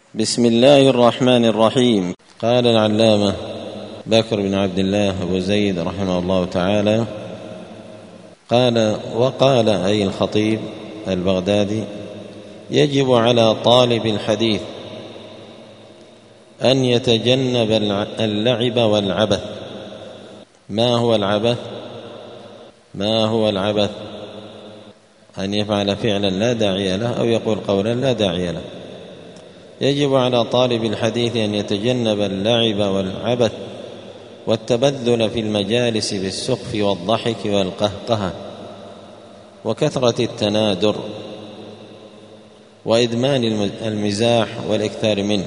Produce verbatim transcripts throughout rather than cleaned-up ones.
بسم الله الرحمن الرحيم. قال العلامة بكر بن عبد الله أبو زيد رحمه الله تعالى قال وقال أي الخطيب البغدادي: يجب على طالب الحديث أن يتجنب اللعب والعبث. ما هو العبث؟ ما هو العبث؟ أن يفعل فعلا لا داعي له أو يقول قولا لا داعي له. يجب على طالب الحديث أن يتجنب اللعب والعبث والتبذل في المجالس بالسخف والضحك والقهقهة وكثرة التنادر وإدمان المزاح والإكثار منه،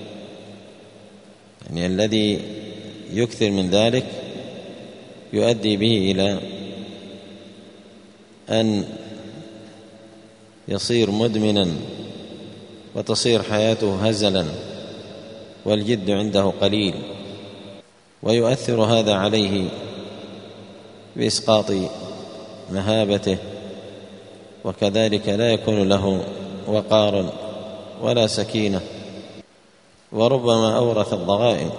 يعني الذي يكثر من ذلك يؤدي به إلى أن يصير مدمنا وتصير حياته هزلا والجد عنده قليل، ويؤثر هذا عليه بإسقاط مهابته، وكذلك لا يكون له وقار ولا سكينة، وربما أورث الضغائن.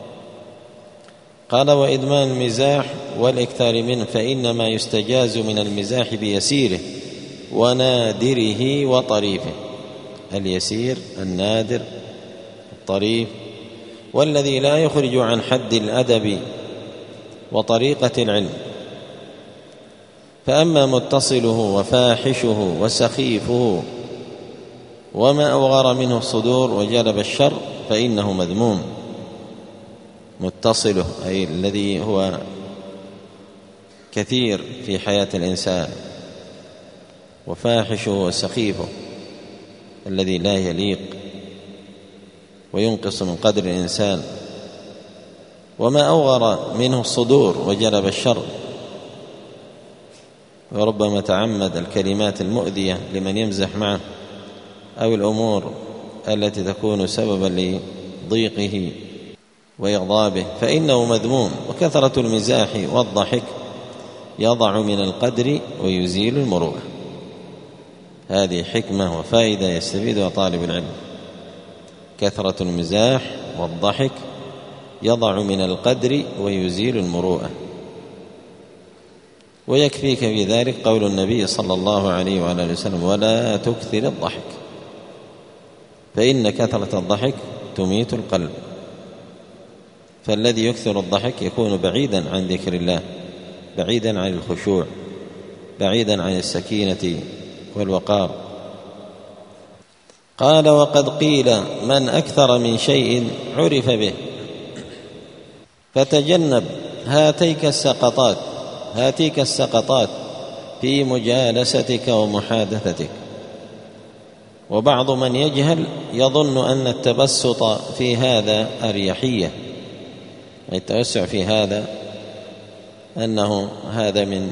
قال: وإدمان المزاح والإكثار منه، فإنما يستجاز من المزاح بيسيره ونادره وطريفه. اليسير، النادر، الطريف، والذي لا يخرج عن حد الأدب وطريقة العلم. فأما متصله وفاحشه وسخيفه وما أوغر منه الصدور وجلب الشر فإنه مذموم. متصله أي الذي هو كثير في حياة الإنسان، وفاحشه وسخيفه الذي لا يليق وينقص من قدر الإنسان، وما أوغر منه الصدور وجلب الشر، وربما تعمد الكلمات المؤذية لمن يمزح معه أو الأمور التي تكون سببا لضيقه وإغضابه فإنه مذموم. وكثرة المزاح والضحك يضع من القدر ويزيل المروءة. هذه حكمة وفائدة يستفيدها طالب العلم. كثرة المزاح والضحك يضع من القدر ويزيل المروءة. ويكفيك في ذلك قول النبي صلى الله عليه وعلى آله وسلم: ولا تكثر الضحك فإن كثرة الضحك تميت القلب. فالذي يكثر الضحك يكون بعيدا عن ذكر الله، بعيدا عن الخشوع، بعيدا عن السكينة والوقار. قال: وقد قيل من أكثر من شيء عرف به، فتجنب هاتيك السقطات هاتيك السقطات في مجالستك ومحادثتك. وبعض من يجهل يظن أن التبسط في هذا أريحية، التوسع في هذا أنه هذا من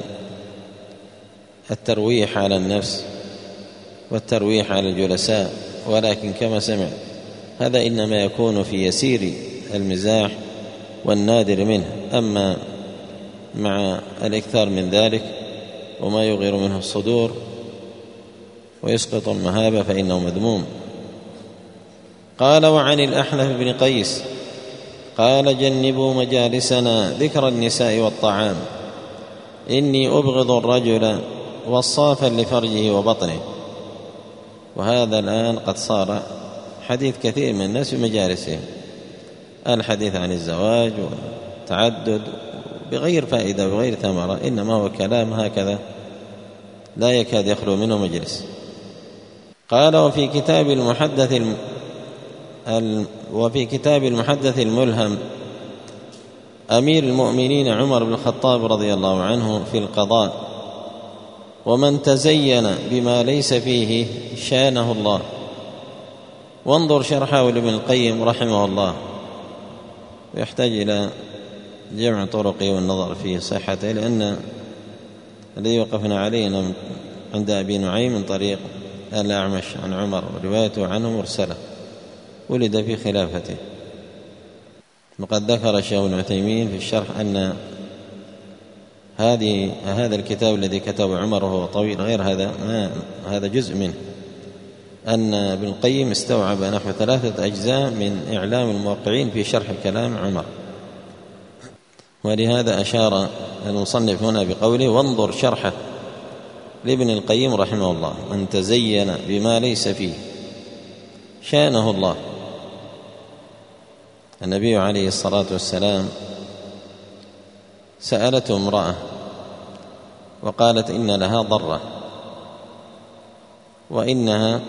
الترويح على النفس والترويح على الجلساء، ولكن كما سمع هذا إنما يكون في يسير المزاح والنادر منه. أما مع الإكثار من ذلك وما يغير منه الصدور ويسقط المهابة فإنه مذموم. قال: وعن الأحنف بن قيس قال: جنبوا مجالسنا ذكر النساء والطعام، إني أبغض الرجل وصافا لفرجه وبطنه. وهذا الآن قد صار حديث كثير من الناس في مجالسهم، الحديث عن الزواج والتعدد بغير فائدة بغير ثمرة، إنما هو كلام هكذا لا يكاد يخلو منه مجلس. قال: وفي كتاب المحدث الم... ال... وفي كتاب المحدث الملهم أمير المؤمنين عمر بن الخطاب رضي الله عنه في القضاء: ومن تزين بما ليس فيه شانه الله. وانظر شرحه لابن القيم رحمه الله، ويحتاج إلى جمع طرقه والنظر فيه صحته، لأن الذي وقفنا عليه عند أبي نعيم من طريق الأعمش عن عمر، وروايته عنه مرسلة ولد في خلافته. وقد ذكر الشيخ ابن عثيمين في الشرح أن هذه هذا الكتاب الذي كتبه عمر وهو طويل غير هذا، ما هذا جزء منه، أن ابن القيم استوعب نحو ثلاثة أجزاء من إعلام الموقعين في شرح كلام عمر، ولهذا أشار المصنف هنا بقوله: وانظر شرحه لابن القيم رحمه الله: من تزين بما ليس فيه شانه الله. النبي عليه الصلاة والسلام سألته امرأة وقالت إن لها ضرة وإنها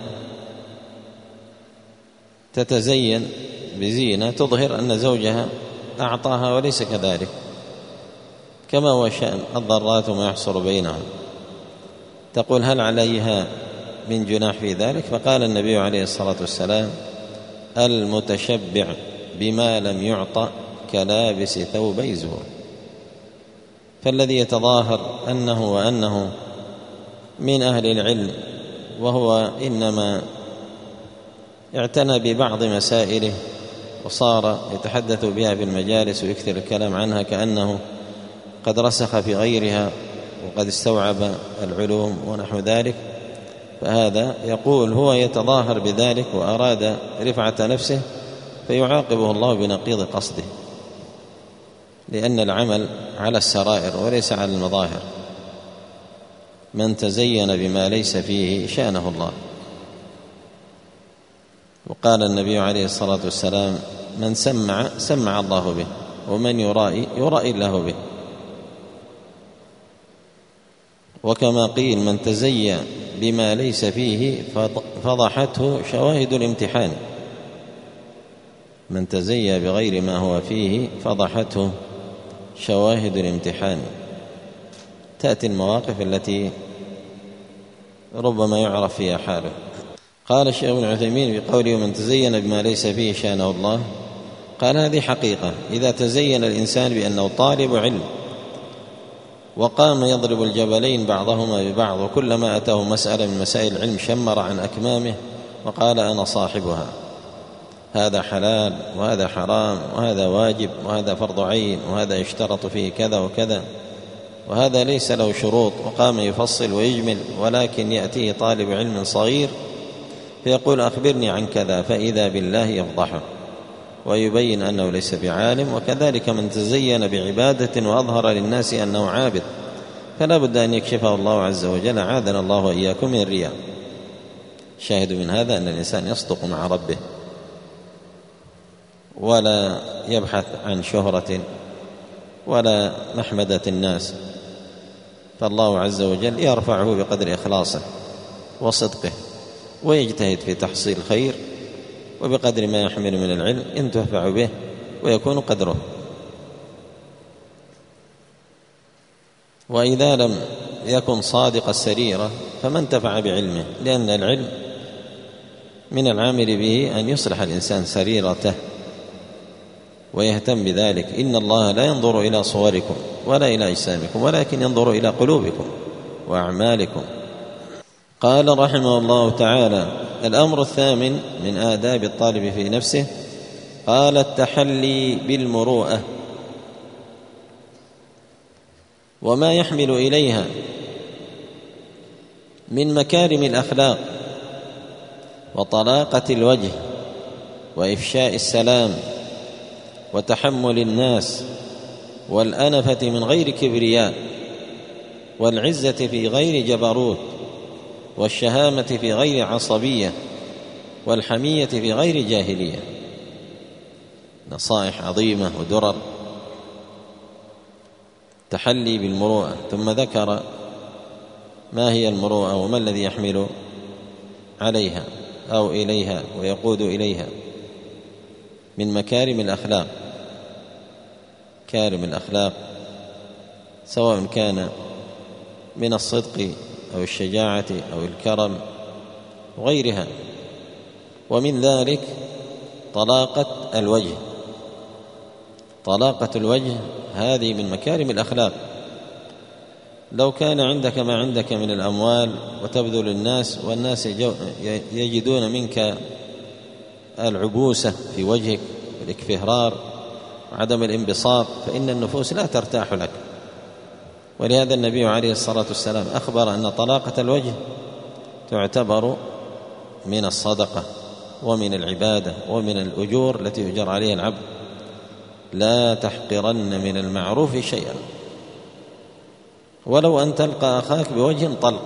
تتزين بزينة تظهر أن زوجها أعطاها وليس كذلك، كما هو شأن الضرات وما يحصل بينهم. تقول: هل عليها من جناح في ذلك؟ فقال النبي عليه الصلاة والسلام: المتشبع بما لم يعطى كلابس ثوبي زور. فالذي يتظاهر أنه وأنه من أهل العلم وهو إنما اعتنى ببعض مسائله وصار يتحدث بها في المجالس ويكثر الكلام عنها كأنه قد رسخ في غيرها وقد استوعب العلوم ونحو ذلك، فهذا يقول هو يتظاهر بذلك وأراد رفعة نفسه، فيعاقبه الله بنقيض قصده، لأن العمل على السرائر وليس على المظاهر. من تزين بما ليس فيه شانه الله. وقال النبي عليه الصلاة والسلام: من سمع سمع الله به، ومن يرائي يرائي الله به. وكما قيل: من تزين بما ليس فيه فضحته شواهد الامتحان. من تزين بغير ما هو فيه فضحته شواهد الامتحان. تأتي المواقف التي ربما يعرف فيها حاله. قال الشيخ ابن عثيمين بقوله: من تزين بما ليس فيه شانه الله، قال: هذه حقيقة. إذا تزين الإنسان بأنه طالب علم وقام يضرب الجبلين بعضهما ببعض، وكلما أتاه مسألة من مسائل العلم شمر عن أكمامه وقال: أنا صاحبها، هذا حلال وهذا حرام وهذا واجب وهذا فرض عين وهذا يشترط فيه كذا وكذا وهذا ليس له شروط، وقام يفصل ويجمل، ولكن يأتيه طالب علم صغير فيقول: أخبرني عن كذا، فإذا بالله يفضحه ويبين أنه ليس بعالم. وكذلك من تزين بعبادة وأظهر للناس أنه عابد، فلا بد أن يكشفه الله عز وجل، عاذنا الله وإياكم من الرياء. شاهد من هذا أن الإنسان يصدق مع ربه ولا يبحث عن شهرة ولا محمدة الناس، فالله عز وجل يرفعه بقدر إخلاصه وصدقه، ويجتهد في تحصيل خير، وبقدر ما يحمل من العلم ينتفع به ويكون قدره. وإذا لم يكن صادق السريرة فما انتفع بعلمه، لأن العلم من العامل به أن يصلح الإنسان سريرته ويهتم بذلك. إن الله لا ينظر إلى صوركم ولا إلى أجسامكم، ولكن ينظر إلى قلوبكم وأعمالكم. قال رحمه الله تعالى: الأمر الثامن من آداب الطالب في نفسه، قال: التحلي بالمروءة وما يحمل إليها من مكارم الأخلاق وطلاقة الوجه وإفشاء السلام وتحمل الناس والأنفة من غير كبرياء والعزة في غير جبروت والشهامة في غير عصبية والحمية في غير جاهلية. نصائح عظيمة ودرر. تحلي بالمروءة، ثم ذكر ما هي المروءة وما الذي يحمل عليها أو إليها ويقود إليها من مكارم الأخلاق. كارم الأخلاق سواء كان من الصدق أو الشجاعة أو الكرم وغيرها. ومن ذلك طلاقة الوجه. طلاقة الوجه هذه من مكارم الأخلاق. لو كان عندك ما عندك من الأموال وتبذل الناس والناس يجدون منك العبوسة في وجهك والاكفهرار وعدم الانبساط، فإن النفوس لا ترتاح لك. ولهذا النبي عليه الصلاة والسلام أخبر أن طلاقة الوجه تعتبر من الصدقة ومن العبادة ومن الأجور التي يجر عليها العبد. لا تحقرن من المعروف شيئا ولو أن تلقى أخاك بوجه طلق.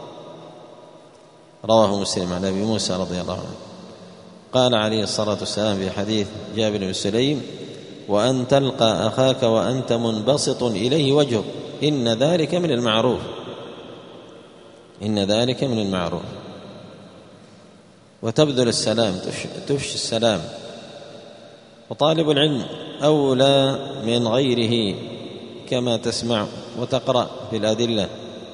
رواه مسلم عن أبي موسى رضي الله عنه قال عليه الصلاة والسلام في حديث جابر بن سليم: وأن تلقى أخاك وأنت منبسط إليه وجهك إن ذلك من المعروف إن ذلك من المعروف. وتبذل السلام، تفشي السلام. وطالب العلم أولى من غيره كما تسمع وتقرأ في الأدلة.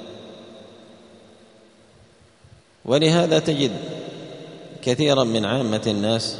ولهذا تجد كثيرا من عامة الناس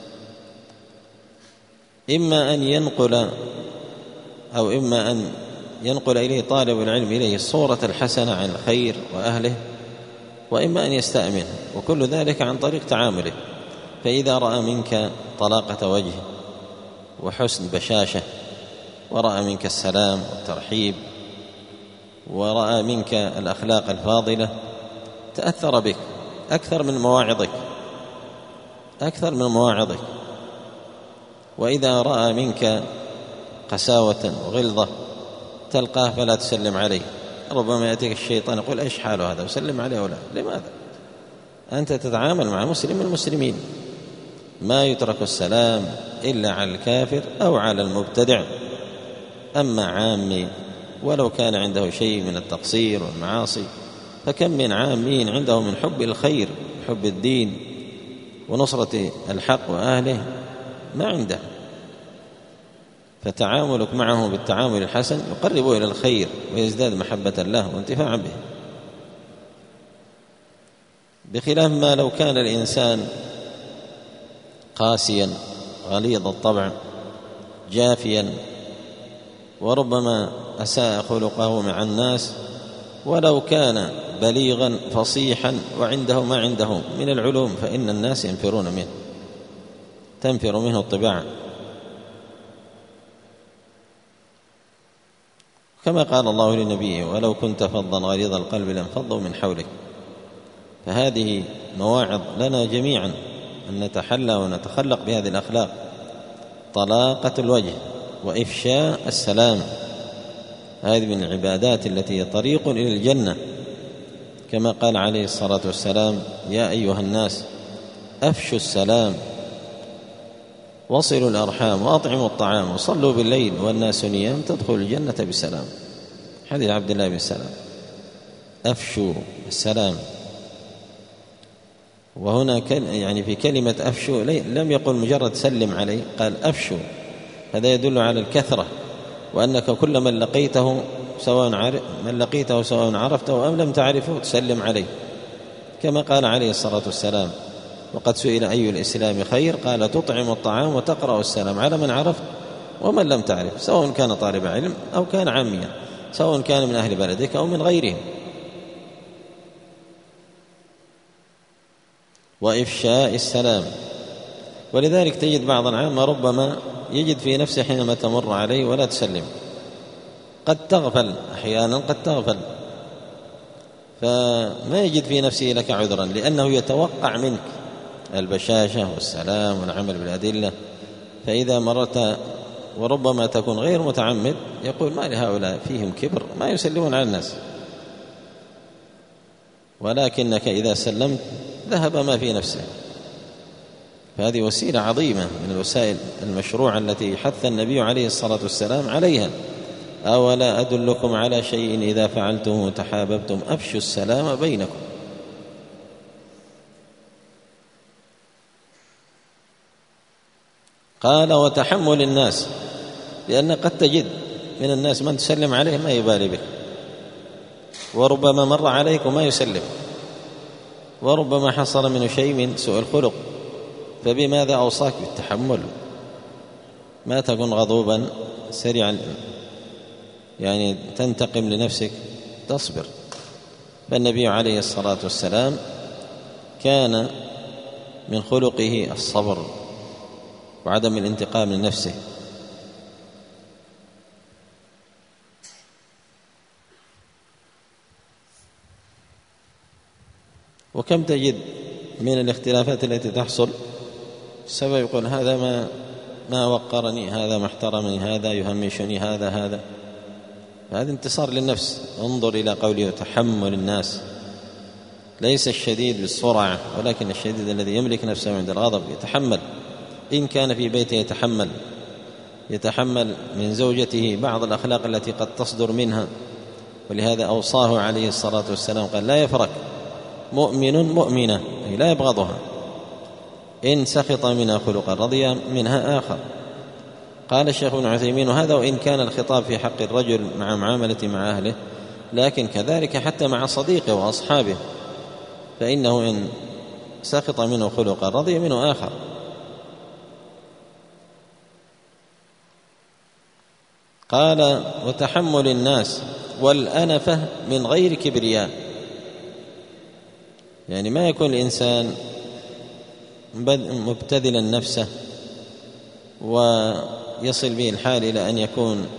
إما أن ينقل أو إما أن ينقل إليه طالب العلم إليه الصورة الحسنة عن الخير وأهله، وإما أن يستأمن، وكل ذلك عن طريق تعامله. فإذا رأى منك طلاقة وجه وحسن بشاشة، ورأى منك السلام والترحيب، ورأى منك الأخلاق الفاضلة، تأثر بك أكثر من مواعظك أكثر من مواعظك. وإذا رأى منك قساوة وغلظة تلقاه فلا تسلم عليه. ربما يأتيك الشيطان يقول: إيش حاله هذا؟ وسلم عليه ولا؟ لماذا؟ أنت تتعامل مع مسلم المسلمين، ما يترك السلام إلا على الكافر أو على المبتدع. أما عامي ولو كان عنده شيء من التقصير والمعاصي، فكم من عامين عنده من حب الخير حب الدين ونصرة الحق وأهله ما عنده. فتعاملك معه بالتعامل الحسن يقرب إلى الخير ويزداد محبة له وانتفاعا به، بخلاف ما لو كان الإنسان قاسيا غليظ الطبع جافيا، وربما أساء خلقه مع الناس، ولو كان بليغا فصيحا وعنده ما عنده من العلوم، فإن الناس ينفرون منه تنفر منه الطباع. كما قال الله لنبيه: ولو كنت فظا غليظ القلب لانفضوا من حولك. فهذه مواعظ لنا جميعا أن نتحلى ونتخلق بهذه الأخلاق: طلاقة الوجه وإفشاء السلام. هذه من العبادات التي هي طريق إلى الجنة، كما قال عليه الصلاة والسلام: يا أيها الناس أفشوا السلام وصلوا الأرحام وأطعموا الطعام وصلوا بالليل والناس نيام تدخلوا الجنة بسلام. حديث عبد الله بن سلام. أفشوا السلام. وهنا يعني في كلمة أفشوا لم يقل مجرد سلم عليه، قال أفشوا. هذا يدل على الكثرة، وأنك كل من لقيته سواء عرف من لقيته سواء عرفته أم لم تعرفه تسلم عليه، كما قال عليه الصلاة والسلام: وقد سئل أي الإسلام خير؟ قال: تطعم الطعام وتقرأ السلام على من عرفت ومن لم تعرف، سواء كان طالب علم أو كان عاميا، سواء كان من أهل بلدك أو من غيرهم. وإفشاء السلام. ولذلك تجد بعض العامة ربما يجد في نفسه حينما تمر عليه ولا تسلم، قد تغفل أحيانا قد تغفل فما يجد في نفسه لك عذرا، لأنه يتوقع منك البشاشة والسلام والعمل بالأدلة. فإذا مرت وربما تكون غير متعمد يقول: ما لهؤلاء فيهم كبر ما يسلمون على الناس. ولكنك إذا سلمت ذهب ما في نفسه. فهذه وسيلة عظيمة من الوسائل المشروعة التي حث النبي عليه الصلاة والسلام عليها: أولا أدلكم على شيء إذا فعلتم تحاببتم أفشوا السلام بينكم. قال: وتحمل الناس، لأن قد تجد من الناس من تسلم عليه ما يبالي بك، وربما مر عليك وما يسلم، وربما حصل منه شيء من سوء الخلق، فبماذا أوصاك؟ بالتحمل، ما تكون غضوبا سريعا يعني تنتقم لنفسك، تصبر. فالنبي عليه الصلاة والسلام كان من خلقه الصبر وعدم الانتقام لنفسه. وكم تجد من الاختلافات التي تحصل السبب يقول هذا ما ما وقرني، هذا ما احترمني، هذا يهمشني، هذا هذا هذا انتصار للنفس. انظر إلى قوله تحمل الناس، ليس الشديد بالسرعة ولكن الشديد الذي يملك نفسه عند الغضب، يتحمل. إن كان في بيته يتحمل يتحمل من زوجته بعض الأخلاق التي قد تصدر منها، ولهذا أوصاه عليه الصلاة والسلام قال لا يفرق مؤمن مؤمنة، أي لا يبغضها، إن سخط منها خلقا رضي منها آخر. قال الشيخ ابن عثيمين وهذا وإن كان الخطاب في حق الرجل مع معاملة مع أهله، لكن كذلك حتى مع صديقه وأصحابه، فإنه إن سخط منه خلقا رضي منه آخر. قال وتحمل الناس والأنفة من غير كبرياء، يعني ما يكون الإنسان مبتذلا نفسه ويصل به الحال إلى أن يكون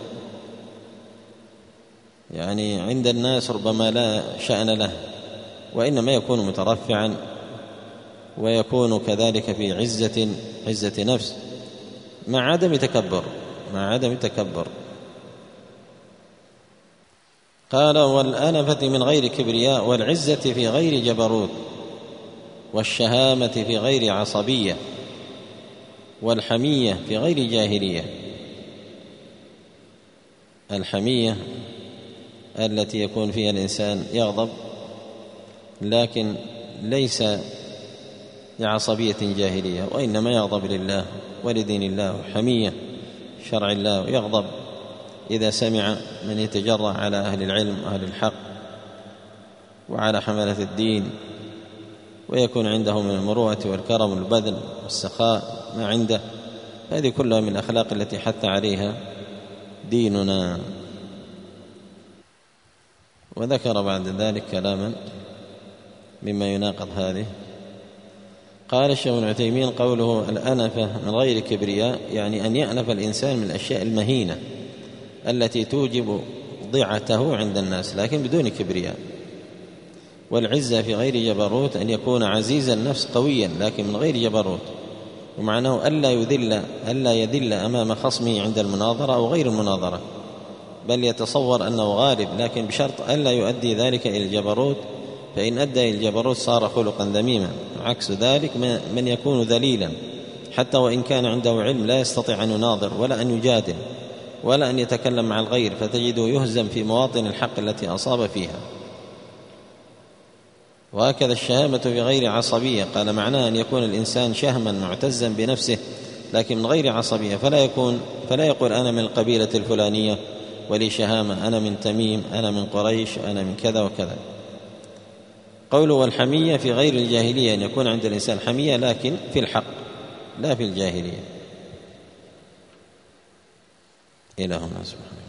يعني عند الناس ربما لا شأن له، وإنما يكون مترفعا ويكون كذلك في عزة عزة نفس مع عدم تكبر مع عدم تكبر. قال والأنفة من غير كبرياء، والعزة في غير جبروت، والشهامة في غير عصبية، والحمية في غير جاهلية. الحمية التي يكون فيها الإنسان يغضب لكن ليس لعصبية جاهلية، وإنما يغضب لله ولدين الله وحمية شرع الله، ويغضب إذا سمع من يتجرأ على أهل العلم وأهل الحق وعلى حملة الدين، ويكون عنده من المروءة والكرم والبذل والسخاء ما عنده. هذه كلها من الأخلاق التي حث عليها ديننا. وذكر بعد ذلك كلاما مما يناقض هذه. قال الشيخ ابن عثيمين قوله الأنفة من غير كبرياء، يعني أن يأنف الإنسان من الأشياء المهينة التي توجب ضعته عند الناس لكن بدون كبرياء. والعزة في غير جبروت، أن يكون عزيز النفس قويا لكن من غير جبروت، ومعناه ألا يذل ألا يذل أمام خصمه عند المناظرة أو غير المناظرة، بل يتصور أنه غالب، لكن بشرط ألا يؤدي ذلك إلى الجبروت، فإن أدى إلى الجبروت صار خلقا ذميما. عكس ذلك من يكون ذليلا حتى وإن كان عنده علم لا يستطيع أن يناظر ولا أن يجادل ولا أن يتكلم مع الغير، فتجده يهزم في مواطن الحق التي أصاب فيها. وهكذا الشهامة في غير عصبية، قال معناه أن يكون الإنسان شهما معتزا بنفسه لكن من غير عصبية، فلا يكون فلا يقول أنا من القبيلة الفلانية ولي شهامة، أنا من تميم، أنا من قريش، أنا من كذا وكذا. قوله والحمية في غير الجاهلية، أن يكون عند الإنسان حمية لكن في الحق لا في الجاهلية. إلهنا سبحانه.